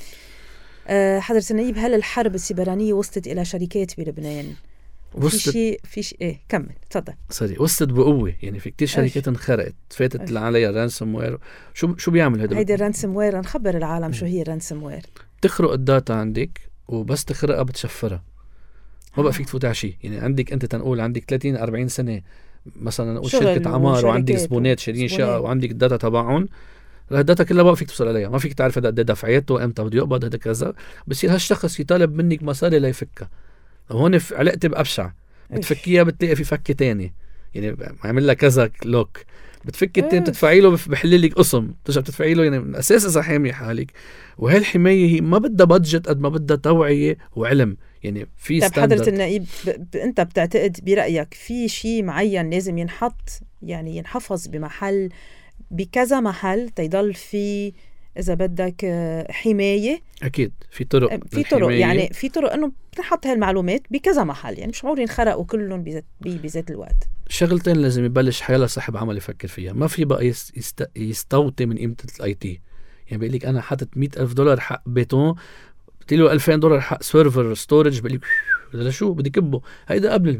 A: أه حضرة النائب هل الحرب السيبرانية وصلت إلى شركات بلبنان؟ في شيء في شيء ايه كمل تفضل.
B: سوري وصلت بقوه. يعني في كتير شركات انخرقت فاتت اللي عليها رانسوم وير. شو شو بيعمل هذا؟
A: هيدي الرانسوم وير نخبر العالم م. شو هي الرانسوم وير.
B: تخرق الداتا عندك وبس تخرقها بتشفرها. ما بقى فيك تفوت على شيء. يعني عندك انت تنقول عندك ثلاثين أربعين سنه مثلا نقول شركه عمار وعندك زبونات شارين شقق وعندك الداتا تبعهم. الداتا كلها بقى فيك توصل عليها. ما فيك تعرف هذا قد دفعته امتى بده يقبض هذا كذا. بصير هالشخص يطالب منك مصاري ليفكها. هون علاقتي بأبشع. بتفكيها بتلاقي في فكة تاني. يعني عمل لها كذا لوك بتفك التين تدفعي له بحل لك قسم ترجع تدفعي له. يعني من أساس إذا حامي حالك. وهي الحماية هي ما بدها بادجت قد ما بدها توعية وعلم. يعني في
A: طيب حضرة النائب ب... ب... أنت بتعتقد برأيك في شيء معين لازم ينحط يعني ينحفظ بمحل بكذا محل تيضل في إذا بدك حماية؟
B: أكيد في طرق
A: في طرق يعني في طرق إنه بنحط هالمعلومات بكذا محل. يعني مش معقول ينخرقوا كلهم بذات بذات الوقت.
B: شغلتين لازم يبلش حيلا صاحب عمل يفكر فيها. ما في بقى يست... يستوطي من قيمة الاي تي. يعني بيقول لك أنا حاطط مئة ألف دولار حق بيتون بتقول له ألفين دولار حق سيرفر ستورج بيقول لك لا شو بدي كبه. هيدا قبل البيتون.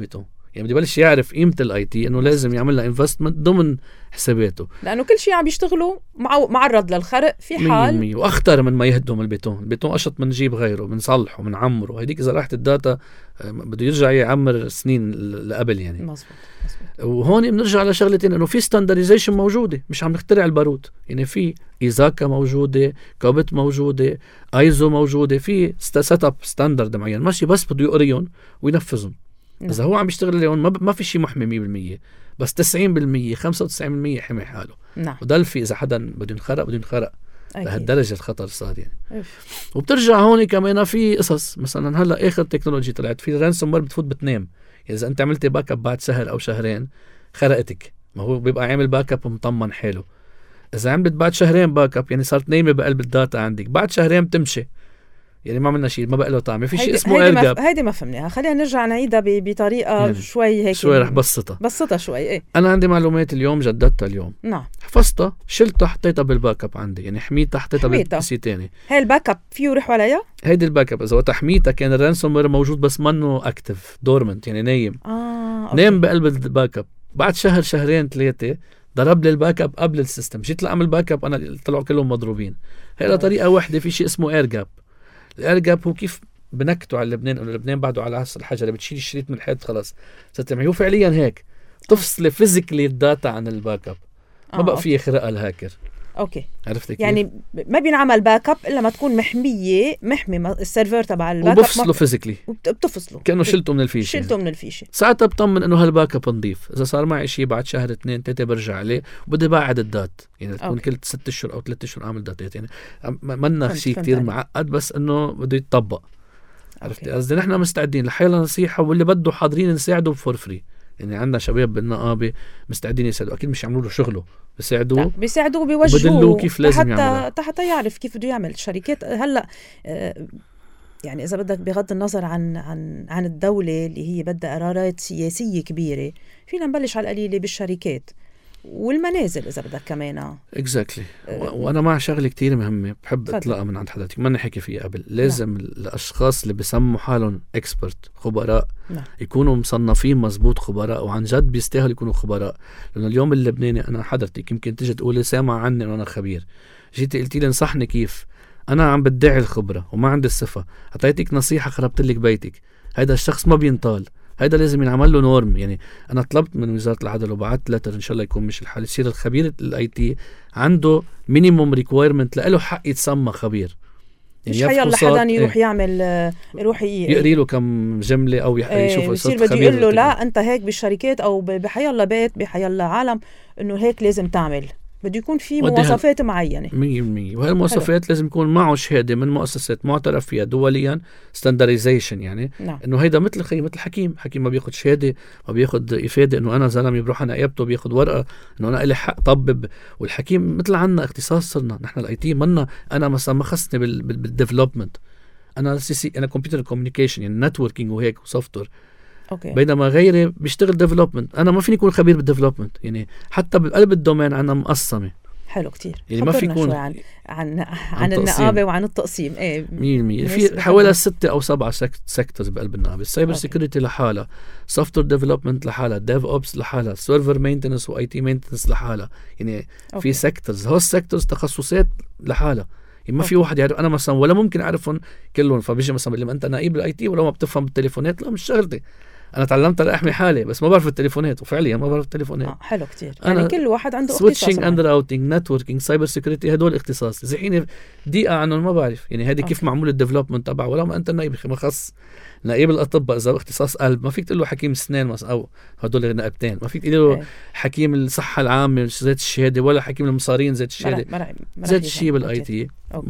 B: يعني بده يبلش يعرف قيمة الاي تي انه لازم يعمل لها انفستمنت ضمن حساباته،
A: لانه كل شيء عم يشتغلوا مع معرض للخرق في حال
B: مية مية واخطر من ما يهدم البيتون. البيتون قشط بنجيب غيره بنصلحه بنعمره، هيديك اذا راحت الداتا بده يرجع يعمر سنين لقبل يعني.
A: مزبوط. مزبوط.
B: وهون بنرجع على شغلتين، انه في ستاندرديزيشن موجوده، مش عم نخترع البارود يعني. في ايزاكا موجوده، كوبت موجوده، ايزو موجوده، في سيت اب ستاندرد معين ماشي، بس بده يقريهم وينفذهم. نعم. اذا هو عم يشتغل اليوم ما, ما في شيء محمي مية بالمية، بس تسعين بالمية خمسة وتسعين بالمية حمي حاله.
A: نعم.
B: وضل في اذا حدا بده ينخرق بده ينخرق لهالدرجه الخطر صار يعني.
A: إف.
B: وبترجع هون كمان في قصص، مثلا هلا اخر تكنولوجي طلعت في رانسوم وير، بتفوت بتنام يعني. اذا انت عملت باك اب بعد شهر او شهرين خرقتك، ما هو بيبقى عامل باك اب ومطمن حاله. اذا عملت بعد شهرين باك اب يعني صارت نايمه بقلب الداتا عندك، بعد شهرين بتمشي يعني ما عملنا شيء، ما بقى له طعم، في شيء اسمه اير جاب.
A: هيدي ما فهمناها، خلينا نرجع نعيدها بطريقه يعني شوي هيك
B: شوي رح بسطها
A: بسطها شوي. ايه
B: انا عندي معلومات اليوم جددتها اليوم.
A: نعم.
B: حفظتها شلتها حطيتها بالباك اب عندي يعني، حميتها حطيتها بالبي سي ثاني.
A: هاي الباك اب فيه يروح عليها؟ هيدي
B: الباك اب اذا وقت حميتها كان الرانسوم وير موجود بس منه اكتف دورمنت يعني نايم.
A: اه
B: نام بقلب الباك اب، بعد شهر شهرين ثلاثه ضرب لي الباك اب قبل السيستم، جيت لاعمل باك اب انا طلعوا كلهم مضروبين. هي طريقه واحده، في شيء اسمه اير جاب. الاير جاب هو كيف بنكتوا على لبنان، انه لبنان بعده على عصر الحجر، بتشيل الشريط من الحيط خلاص ستعمل. هو فعليا هيك تفصل فيزيكلي الداتا عن الباك اب، ما آه بقى في يخرقها الهاكر.
A: اوكي
B: عرفت كيف؟
A: يعني ما بينعمل باك اب الا ما تكون محميه محمي السيرفر تبع الباك اب،
B: وبفصله فيزيكلي
A: وبتفصله
B: كانه شلته من الفيشه
A: شلته من الفيشه
B: ساعتها بطمن انه هالباك اب نظيف. اذا صار معي شيء بعد شهر اثنين ثلاثه برجع عليه وبدي بعد الدات يعني تكون كل ست اشهر او ثلاث اشهر اعمل داتات يعني. منا شيء كتير معقد بس انه بده يتطبق. عرفتي قصدي؟ نحن مستعدين لحيلا نصيحه، واللي بده حاضرين نساعده بفور فري يعني. عندنا شباب بالنقابه مستعدين يساعدوا، اكيد مش يعملوا له شغله، بيساعدوه
A: بيساعدوه بيوجهوه
B: كيف لازم
A: حتى
B: يعملها،
A: حتى يعرف كيف بده يعمل. الشركات هلا آه يعني اذا بدك بغض النظر عن عن عن الدوله اللي هي بدها قرارات سياسيه كبيره، فينا نبلش على القليله بالشركات والمنازل اذا بدك كمان.
B: اكزاكتلي exactly. أه وانا مع شغله كتير مهمه بحب اطلقها من عند حضرتك، ما نحكي فيها قبل. لازم لا. الاشخاص اللي بسموا حالهم اكسبرت خبراء لا. يكونوا مصنفين مزبوط خبراء، وعن جد بيستاهلوا يكونوا خبراء. لانه اليوم اللبناني انا حضرتك يمكن تيجي تقولي سامع عني انه انا خبير، جيتي قلتي لي انصحني كيف انا عم بدعي الخبره وما عندي الصفه، اعطيتك نصيحه خربت لك بيتك، هيدا الشخص ما بينطال، هيدا لازم ينعمل له نورم يعني. انا طلبت من وزاره العدل وبعثت لتر ان شاء الله يكون مش الحال، يصير الخبير الاي تي عنده مينيموم ريكويرمنت له حق يتسمى خبير
A: يعني. مش حيلا حدا يروح ايه؟ يعمل يروح
B: يقري له كم جمله او يشوف
A: ايه يصير بده يقول له لا انت هيك بالشركات او بحيلا بيت بحيلا عالم انه هيك لازم تعمل. بده يكون في مواصفات معينة
B: مية بالمية، وهي المواصفات لازم يكون معه شهادة من مؤسسات معترف فيها دوليا ستاندرزيشن يعني. نعم. انه هيدا مثل خي مثل حكيم، حكيم ما بياخد شهادة، ما بياخد إفادة انه انا زلمة بروح انا نيابته بياخد ورقة انه انا لي حق طبب. والحكيم مثل عنا اختصاص صرنا نحن الاي تي، منا انا مثلا ما خصني بالديفلوبمنت، انا سي سي انا كمبيوتر كوميونيكيشن يعني نتوركينج وهيك وسوفت وير.
A: أوكي.
B: بينما غيري بيشتغل ديفلوبمنت، انا ما فيني اكون خبير بالديفلوبمنت يعني. حتى بقلب الدومين عنا مقسمه.
A: حلو كتير
B: يعني ما في يكون
A: عن عن, عن النقابه وعن التقسيم. ايه
B: مية بالمية في حوالي ستة او سبعة سيكتورز بقلب النقابه. السايبر سيكوريتي لحالها، سوفت وير ديفلوبمنت لحالها، ديف اوبس لحالها، سيرفر مينتنس واي تي مينتنس لحالها يعني. أوكي. في سيكتورز، هو السيكتورز تخصصات لحالها يعني. ما في واحد يعرف انا مثلا ولا ممكن اعرفهم كلهم. فبيجي مثلا بقول لي انت نائب الاي تي ولا ما بتفهم بالتليفونات؟ لا مش شغلتي، انا تعلمت على احمي حالي بس ما بعرف التليفونات، وفعليا ما بعرف التليفونات.
A: آه حلو كتير يعني. كل واحد عنده اختصاص.
B: سويتشنج اند راوتينج، نتوركينج، سايبر سيكوريتي، هدول اختصاص. زحيني دقيقه عنهم ما بعرف يعني. هذه كيف معمول الديفلوبمنت تبعه، ولا ما انت نائب ما خص. نائب الاطباء اذا اختصاص قلب ما فيك تقول له حكيم اسنان مثلا، او هدول نائبتين. ما فيك تقول له حكيم الصحه العامه زيت الشهاده، ولا حكيم المصارين زيت الشهاده. زيت الشيء بالاي تي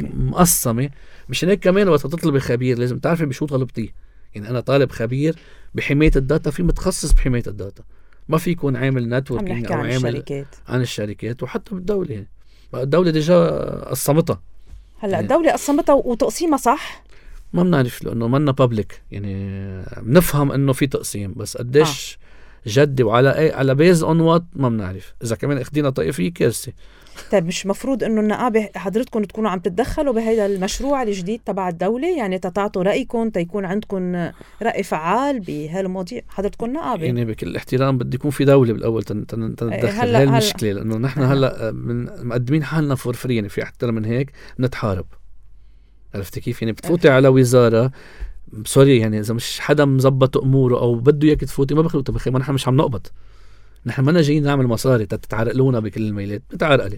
B: مقسمه. مش هيك كمان وقت تطلبي خبير لازم تعرفي بشو طلبتيه يعني. انا طالب خبير بحماية الداتا، في متخصص بحماية الداتا، ما في يكون عامل نتوركينج او
A: عن
B: عامل
A: الشركات.
B: عن الشركات وحتى بالدولة يعني. الدولة ديجا قسمتها
A: هلا يعني. الدولة قسمتها وتقسيمها صح
B: ما بنعرف لانه منا بابليك يعني. بنفهم انه في تقسيم بس قديش جدي وعلى اي على بيز اون وات ما بنعرف. اذا كمان اخدينا طائفيه كارثه.
A: طيب مش مفروض انه النقابه حضرتكم تكونوا عم تتدخلوا بهذا المشروع الجديد تبع الدوله، يعني تتعطوا رايكم تيكون عندكم راي فعال بهالمواضيع؟ حضرتكم نقابه
B: يعني بكل احترام بدي يكون في دوله بالاول تتدخل. هاي المشكله، لانه نحن هلا من مقدمين حالنا فور فري، يعني في اكثر من هيك نتحارب. عرفت كيف؟ يعني بتفوتي على وزاره سوري، يعني اذا مش حدا مزبط اموره او بده اياك تفوتي ما بخلوا تبخي، ما نحن مش عم نقبض، نحن ما جايين نعمل مصاري تتعرقلونا بكل الميلات، بتعرقلي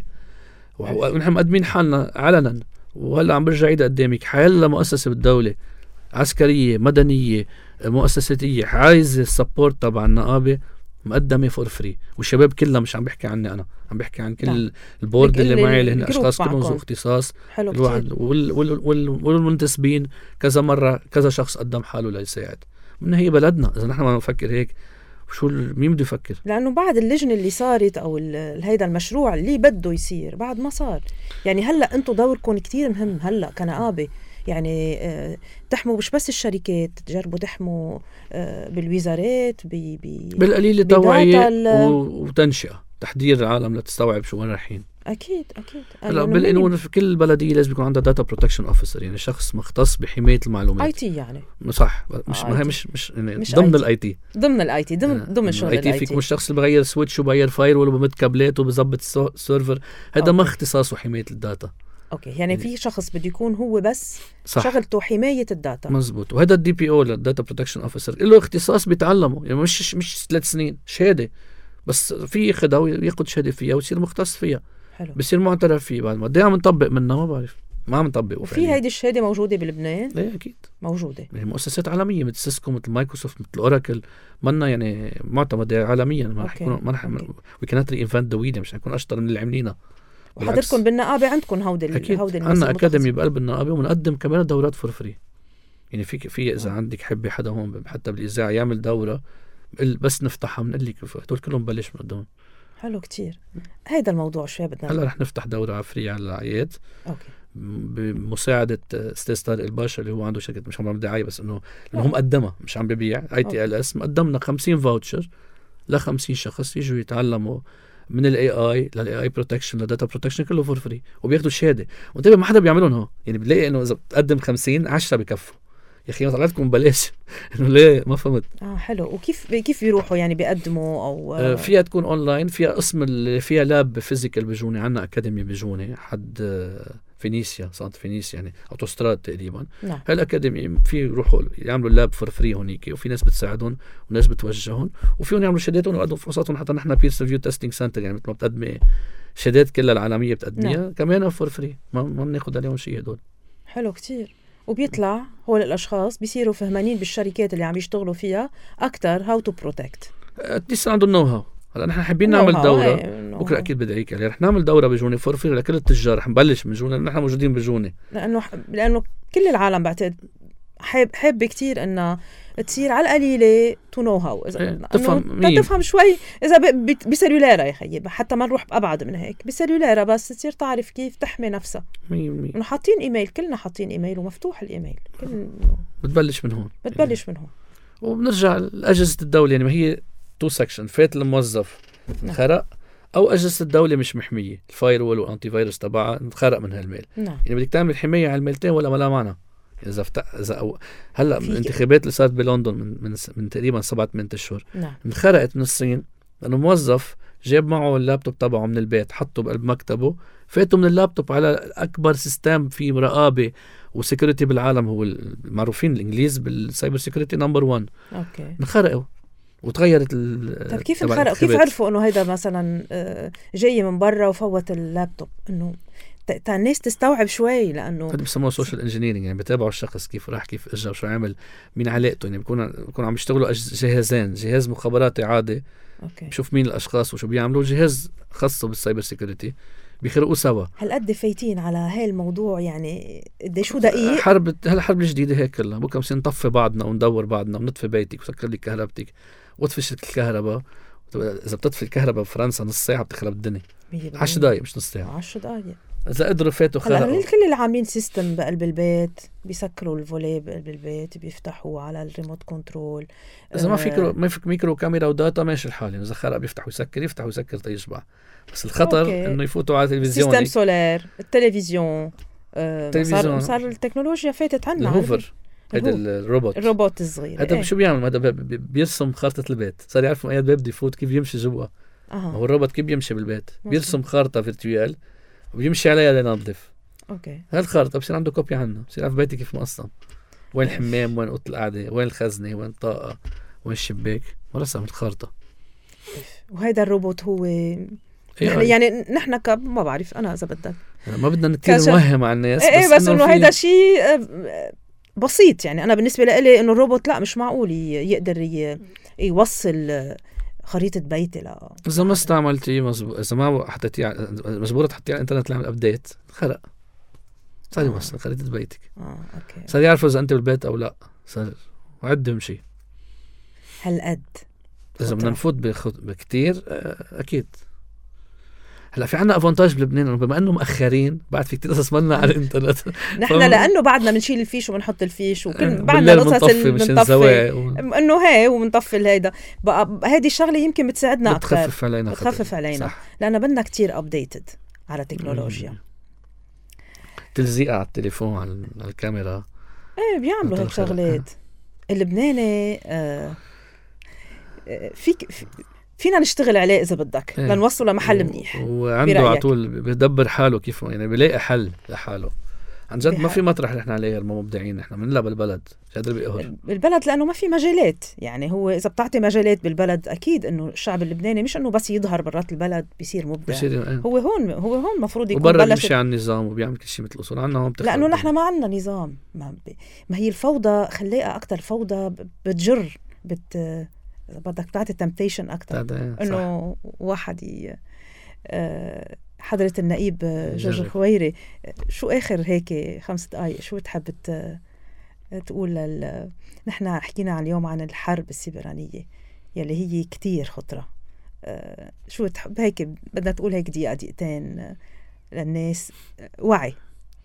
B: ونحن مقدمين حالنا علنا. وهلا عم برجع عيد قدامك، حيلا مؤسسه بالدوله عسكريه مدنيه مؤسساتيه عايزه السبورت تبع النقابه مقدمه فور فري، والشباب كلها، مش عم بحكي عني انا، عم بحكي عن كل لا. البورد اللي معي اللي هن اشخاص كلهم ذو اختصاص الواحد وال وال وال والمنتسبين كذا مره كذا شخص قدم حاله ليساعد. من هي بلدنا، اذا نحن ما نفكر هيك شو مين بده يفكر؟ لانه بعد اللجنه اللي صارت او هيدا المشروع اللي بده يصير بعد ما صار، يعني هلا انتم دوركم كتير مهم هلا كنقابه، يعني آه تحموا مش بس الشركات، تجربوا تحموا آه بالوزارات بي بي بالقليل توعية وتنشئة تحضير العالم لتستوعب شو وين رايحين.
A: اكيد اكيد.
B: هلا بالقانون في كل بلديه لازم يكون عندها داتا بروتكشن اوفيسر، يعني شخص مختص بحمايه المعلومات.
A: اي تي يعني
B: صح، مش ما هي مش مش, يعني مش ضمن الاي تي
A: ضمن الاي تي ضمن ضمن شغل الاي تي.
B: فيك مش شخص اللي بغير سويتش وبغير فاير ولا بمد كابلات وبظبط السيرفر، هذا ما اختصاصه حمايه الداتا.
A: اوكي، يعني في شخص بده يكون هو بس صح. شغلته حمايه الداتا.
B: مزبوط. وهذا الدي بي او الداتا بروتكشن اوفيسر له اختصاص بيتعلمه، يعني مش مش ثلاث سنين شهاده بس، في ياخذها وياخذ شهاده فيها ويصير مختص فيها. حلو. بصير معترف فيه بعد ما قد عم نطبق منها ما بعرف، ما عم نطبق.
A: وفي هيدي الشهاده موجوده بلبنان؟
B: ايه اكيد
A: موجوده،
B: يعني مؤسسات عالميه مثل سيسكو مثل مايكروسوفت مثل اوراكل، منا يعني معتمده عالميا. ما رح يكون ما رح وي كانت ري انفنت ذا ويل، مش حيكون اشطر من اللي عاملينها.
A: وحضرتكم بالنقابه عندكم هودي
B: هودي عندنا اكاديمي بقلب النقابه وبنقدم كمان دورات فور فري. يعني في في اذا عندك حبي حدا هون حتى بالاذاعه يعمل دوره بس نفتحها بنقول لك هدول كلهم بلش من قدام.
A: حلو كتير. هيدا الموضوع شوي بدنا
B: هلا رح نفتح دورة فري على العياد. اوكي. بمساعدة استاذ طارق الباشا اللي هو عنده شركة، مش عم دعاية بس انه انه هو مقدمها مش عم ببيع اي تي ال اس. مقدمنا خمسين فاوتشر ل خمسين شخص يجوا يتعلموا من الاي اي للاي اي بروتكشن للداتا بروتكشن كله فور فري، وبياخذوا الشهاده. وانتبه ما حدا بيعملهم هو، يعني بتلاقي انه اذا بتقدم خمسين عشرة بكفوا. يا اخي ما طلعتكم ببلاش انه ليه؟ ما فهمت. اه
A: حلو. وكيف كيف بيروحوا يعني بيقدموا او
B: آه فيها تكون اونلاين، فيها قسم اللي فيها لاب فيزيكال بجوني، عندنا اكاديمي بجوني حد آه فينيسيا سانت فينيسيا يعني اوتوستراد تقريبا. نعم. هالاكاديمي في يروحوا يعملوا لاب فور فري هونيك، وفي ناس بتساعدهم وناس بتوجههم، وفيهم يعملوا شهاداتهم ويقدموا فرصاتهم. حتى نحن بيرس ريفيو تيستينج سنتر، يعني مثل ما بتقدمي شهادات كلها العالميه بتقدميها. نعم. كمان فور فري، ما ما بناخذ عليهم شيء هدول.
A: حلو كتير. وبيطلع هول الاشخاص بيصيروا فهمانين بالشركات اللي عم يشتغلوا فيها اكثر هاو تو بروتكت.
B: لسه عندهم نو هاو. هلا نحن حابين نعمل دوره بكره اكيد بدعيك يعني رح نعمل دوره بجوني فور فري لكل التجار. رح نبلش من جوني، نحن موجودين بجوني
A: لانه لانه كل العالم بعتقد حاب حاب كتير انه تصير على القليله تو نو هاو، اذا
B: ايه تفهم
A: تفهم شوي اذا بسلولارة يا خيي، حتى ما نروح ابعد من هيك، بسلولارة بس تصير تعرف كيف تحمي نفسها. انه حاطين ايميل، كلنا حاطين ايميل ومفتوح الايميل، كل
B: بتبلش من هون
A: بتبلش من هون.
B: وبنرجع لاجهزه الدوله، يعني ما هي تو سكشن، فات الموظف انخرق او اجهزه الدوله مش محميه، الفاير وول والانتي فيروس تبعها انخرق من هالميل. نعم. يعني بدك تعمل حمايه على الميلتين ولا ما لا معنى. اذا فت... اذا أو... هلا من الانتخابات اللي صارت بلندن من من, من تقريبا سبعة ثمانية اشهر. نعم. انخرقت من الصين لانه موظف جاب معه اللابتوب تبعه من البيت، حطه بقلب مكتبه، فاتوا من اللابتوب على اكبر سيستم في مراقبه وسيكوريتي بالعالم، هو المعروفين الانجليز بالسايبر سيكوريتي نمبر واحد. اوكي. انخرقوا وتغيرت ال
A: طيب كيف انخرقوا؟ كيف عرفوا انه هيدا مثلا جاي من برا وفوت اللابتوب؟ انه تا الناس تستوعب شوي، لانه
B: هذا بسموه سوشيال انجينيرنج، يعني بتابعوا الشخص كيف راح كيف اجى وشو عمل مين علاقته. يعني بيكون بيكون عم يشتغلوا جهازين، جهاز مخابراتي عادي اوكي بشوف مين الاشخاص وشو بيعملوا، جهاز خاصه بالسايبر سيكوريتي بيخرقوا سوا.
A: هل قد فايتين على هاي الموضوع؟ يعني قد شو دقيق
B: حرب هالحرب الجديده هيك كلها بكره بصير نطفي بعضنا وندور بعضنا ونطفي بيتك وسكر لك كهربتك وطفي الكهرباء. اذا بتطفي الكهرباء بفرنسا نص ساعه بتخرب الدنيا، عشر دقائق مش نص ساعه،
A: عشر دقائق
B: اذا قدروا فاتوا
A: هلا
B: خلقوا.
A: الكل اللي عاملين سيستم بقلب البيت بيسكروا الفولي بقلب البيت بيفتحوا على الريموت كنترول.
B: اذا ما فيك ما فيك ميكرو كاميرا وداتا ماشي الحال، اذا خرق بيفتح ويسكر يفتح ويسكر تيشبع. بس الخطر
A: أوكي.
B: انه يفوتوا على التلفزيون،
A: سيستم سولار، التلفزيون.
B: آه
A: صار صار التكنولوجيا فاتت عنا.
B: الهوفر هذا الروبوت
A: الروبوت الصغير
B: هذا
A: ايه.
B: شو بيعمل؟ هذا بيرسم خارطة البيت، صار يعرف اي بده يفوت كيف يمشي جوا.
A: أه.
B: هو الروبوت كيف بيمشي بالبيت؟
A: مصر.
B: بيرسم خارطة فيرتوال وبيمشي عليها لينظف.
A: اوكي.
B: هالخارطة بصير عنده كوبي عنها، بصير يعرف بيتي كيف مقسم، وين الحمام، وين اوضه القعده، وين الخزنه، وين الطاقه، وين الشباك، ورسم الخارطة.
A: وهيدا الروبوت هو نحن يعني نحن ك ما بعرف انا اذا بدك
B: ما بدنا كثير نوهم على الناس.
A: ايه بس, بس انه هيدا شيء بسيط. يعني انا بالنسبه لي انه الروبوت لا مش معقول يقدر يوصل خريطه بيتي. لا
B: اذا ما استعملتي مزبوط، اذا ما حطيتيه مجبوره تحطيه على الانترنت تعمل ابديت خرق، صار يوصل خريطه بيتك.
A: اه اوكي.
B: صار يعرفوا اذا انت بالبيت او لا، صار وعد يمشي.
A: هالقد
B: اذا بدنا نفوت بكتير اكيد. هلا في عنا افانتاج بلبنان انه بما انه مؤخرين بعد في كتير قصص منا على الانترنت.
A: نحن لانه بعدنا بنشيل الفيش وبنحط الفيش وكل بعدنا قصص
B: بنطفي
A: انه هي وبنطفي هيدا بقى. هذه الشغله يمكن بتساعدنا اكثر،
B: بتخفف علينا
A: بتخفف علينا لانه بدنا كتير ابديتد على التكنولوجيا.
B: تلزيق على التليفون على الكاميرا
A: ايه بيعملوا هيك شغلات. اللبناني آه فيك في فينا نشتغل عليه إذا بدك
B: ايه.
A: لنوصله لمحل منيح.
B: وعنده على طول بيدبر حاله كيف يعني بيلاقي حل لحاله عن جد. ما في مطرح نحن عليه المبدعين، نحن بنلعب بالبلد مش قادر بيقهر
A: بالبلد لأنه ما في مجالات. يعني هو إذا بتعطي مجالات بالبلد أكيد إنه الشعب اللبناني مش إنه بس يظهر برات البلد بيصير مبدع.
B: ايه.
A: هو هون هو هون مفروض يكون
B: وبرا بيمشي على النظام وبيعمل كل شيء مثل الأصول. عنا هون
A: لأنه نحن ما عنا نظام. ما, ما هي الفوضى خليها أكتر فوضى بتجر بت بدك تعطي تمبتيشن أكتر إنه واحد ي... حضرة النقيب جورج الخويري شو آخر هيك خمس دقايق شو بتحب تقول لل... نحن حكينا عن اليوم عن الحرب السيبرانية يلي هي كتير خطرة. شو بتحب هيك بدنا تقول هيك دقيقة دقيقتين للناس وعي.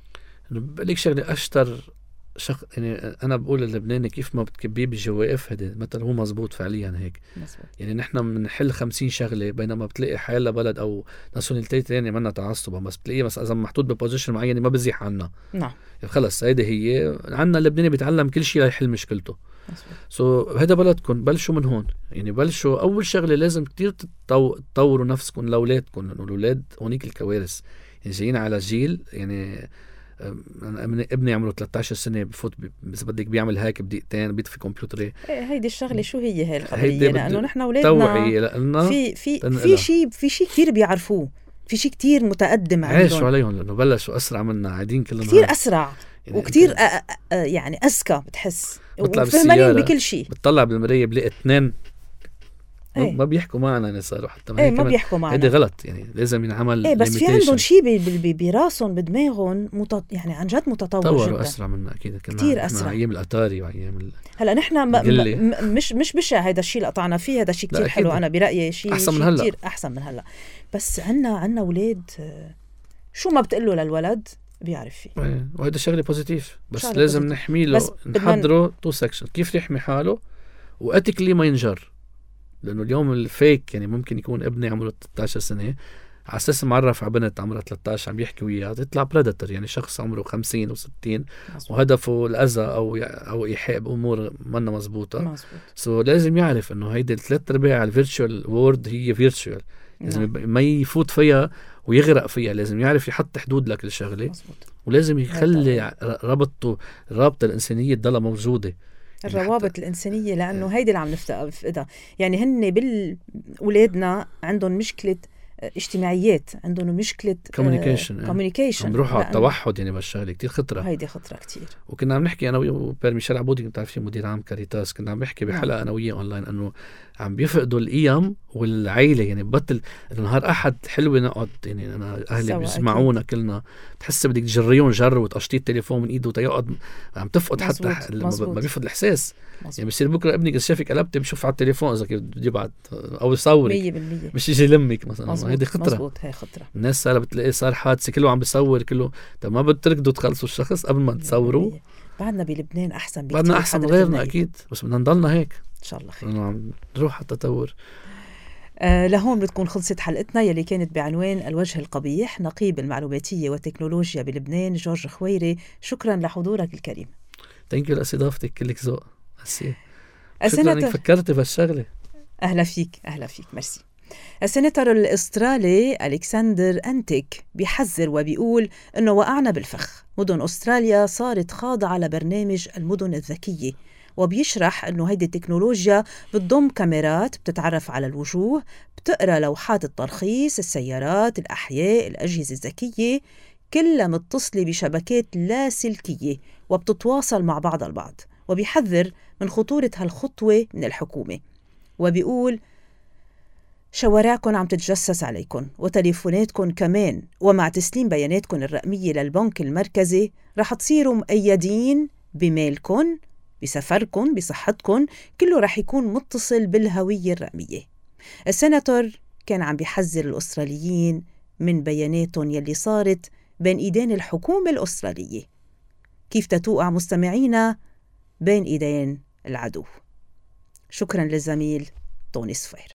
B: بقلك شغلة أشتر شخ... يعني أنا بقول اللبناني كيف ما بتكبيه بالجوائف هذا مثلا هو مزبوط فعليا هيك مزبوط. يعني نحن بنحل خمسين شغلة بينما بتلاقي حيلا بلد أو ناسيوناليتي تانية منا تعصبة بس بتلاقيه بس إذا محطوط ببوزيشن معين ما بزيح عنا.
A: نعم
B: يعني خلص هيدا هي عنا اللبناني بيتعلم كل شيء ليحل مشكلته. سو so, هذا بلدكم بلشوا من هون. يعني بلشوا أول شغلة لازم كتير تطوروا نفسكم لأولادكم لأنه الأولاد هونيك الكوارث. يعني جايين على جيل يعني ابني عمره ثلاثة عشر سنة بفوت إذا بدك بيعمل هيك بدقيقتين بيطفي كمبيوتري.
A: هيدي الشغلة شو هي هاي الخبرية لأنه نحن أولادنا في في في شيء في شيء كتير بيعرفوه، في شيء كتير متقدم عندهم.
B: عايشوا عليهم لأنه بلشوا أسرع منا قاعدين كلنا
A: كتير أسرع يعني وكتير أ... أ... يعني أذكى بتحس وفهمانين بكل شيء.
B: بتطلع بالمراية بلاقي اثنين ايه. ما بيحكوا معنا يعني صاروا حتى
A: ما, ايه ما بيحكوا معنا.
B: هيدا غلط يعني لازم ينعمل
A: ايه بس في عندهم شيء براسهم بدماغهم متط... يعني عن جد متطور جدا.
B: تطوروا اسرع منا اكيد
A: كثير اسرع.
B: ايام الاتاري وايام ال...
A: هلا نحن م... م... مش مش بشع هذا الشيء اللي قطعنا فيه. هذا شيء كثير حلو انا برايي شيء
B: احسن من هلا
A: كثير احسن من هلا. بس عنا عنا اولاد شو ما بتقول له للولد بيعرف فيه
B: ايه. وهذا شغله بوزيتيف بس لازم نحمي له نحضره تو سكشن كيف يحمي حاله واتيكلي ما ينجر. لأنه اليوم الفيك يعني ممكن يكون ابني عمره ثلاثة عشر سنة على أساس معرف على بنت عمرها ثلاثة عشر عم يحكي وياه تطلع بريدتر يعني شخص عمره خمسين وستين وهدفه الأذى أو أو إيحاء بأمور منا مزبوطة. سو so لازم يعرف إنه هيدي الثلاث أرباع الفيرتشوال وورد هي فيرتشوال لازم ما يفوت فيها ويغرق فيها. لازم يعرف يحط حدود لك الشغلة ولازم يخلي ربطه الرابطة الإنسانية تضلها موجودة.
A: الروابط الإنسانية لأنه هيدي اللي عم نفتقدها. يعني هن بالولادنا عندهم مشكلة اجتماعيات عندهم مشكلة
B: كوميونيكيشن
A: كوميونيكيشن
B: عم بروحوا على التوحد يعني بالشغله كتير خطره.
A: هيدي خطره كتير.
B: وكنا عم نحكي انا وبير ميشيل عبودي كنت عارفين مدير عام كاريتاس كنا عم نحكي بحلقه انا وياه اونلاين انه عم بيفقدوا القيم والعيله. يعني بطل نهار احد حلوه نقعد يعني انا اهلي بيسمعونا كلنا تحس بدك تجريون جر وتقشطي التليفون من ايده وتيقعد عم تفقد حتى ما بيفقد الاحساس. مزبوط. يعني بصير بكره ابنك اذا شافك قلبت بشوف على التليفون اذا كيف بده يبعت او يصورك
A: مية بالمية
B: مش يجي لمك مثلا. هيدي خطرة.
A: مزبوط، هي خطرة.
B: الناس صار بتلاقي صار حادثة كله عم بيصور كله. طب ما بتركضوا تخلصوا الشخص قبل ما تصوروا؟
A: بعدنا بلبنان أحسن بكتير،
B: بعدنا أحسن من غيرنا أكيد، بس بدنا نضلنا هيك
A: إن شاء الله خير.
B: عم نروح على التطور.
A: آه لهون بتكون خلصت حلقتنا يلي كانت بعنوان الوجه القبيح. نقيب المعلوماتية والتكنولوجيا بلبنان جورج خويري، شكرا لحضورك الكريم.
B: تنكيو لاستضافتك، كلك ذوق. شكرا
A: انك
B: فكرتي بهالشغله.
A: اهلا فيك اهلا فيك ميرسي. السيناتور الاسترالي ألكسندر أنتيك بيحذر وبيقول انه وقعنا بالفخ، مدن استراليا صارت خاضعه لبرنامج المدن الذكيه، وبيشرح انه هيدي التكنولوجيا بتضم كاميرات بتتعرف على الوجوه، بتقرا لوحات الترخيص، السيارات، الاحياء، الاجهزه الذكيه، كلها متصله بشبكات لاسلكيه وبتتواصل مع بعض البعض. وبيحذر من خطورة هالخطوة من الحكومة، وبيقول شوارعكم عم تتجسس عليكم وتليفوناتكم كمان، ومع تسليم بياناتكم الرقمية للبنك المركزي رح تصيروا مقيدين بمالكم، بسفركم، بصحتكم، كله رح يكون متصل بالهوية الرقمية. السيناتور كان عم بيحذر الأستراليين من بياناتهم يلي صارت بين إيدين الحكومة الأسترالية، كيف تتوقع مستمعينا بين إيدين العدو. شكرا للزميل طوني صفير.